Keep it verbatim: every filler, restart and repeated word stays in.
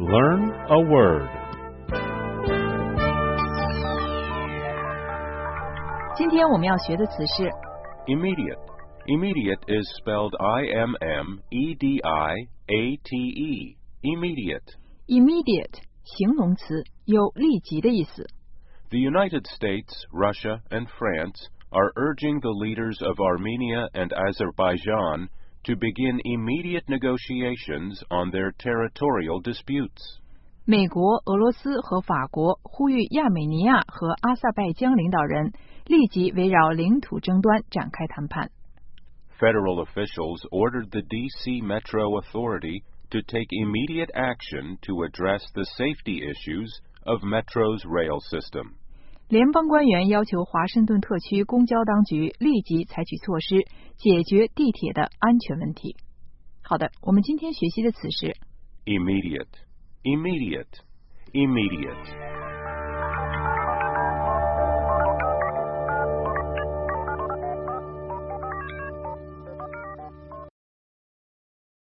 Learn a word. 今天我们要学的词是 Immediate. Immediate is spelled I M M E D I A T E. Immediate. immediate 形容词，有立即的意思。 The United States, Russia, and France are urging the leaders of Armenia and Azerbaijan to begin immediate negotiations on their territorial disputes. 美国、俄罗斯和法国呼吁亚美尼亚和阿塞拜疆领导人立即围绕领土争端展开谈判。 Federal officials ordered the D C Metro Authority to take immediate action to address the safety issues of Metro's rail system. 联邦官员要求华盛顿特区公交当局立即采取措施，解决地铁的安全问题。好的，我们今天学习的词是 Immediate. Immediate. Immediate.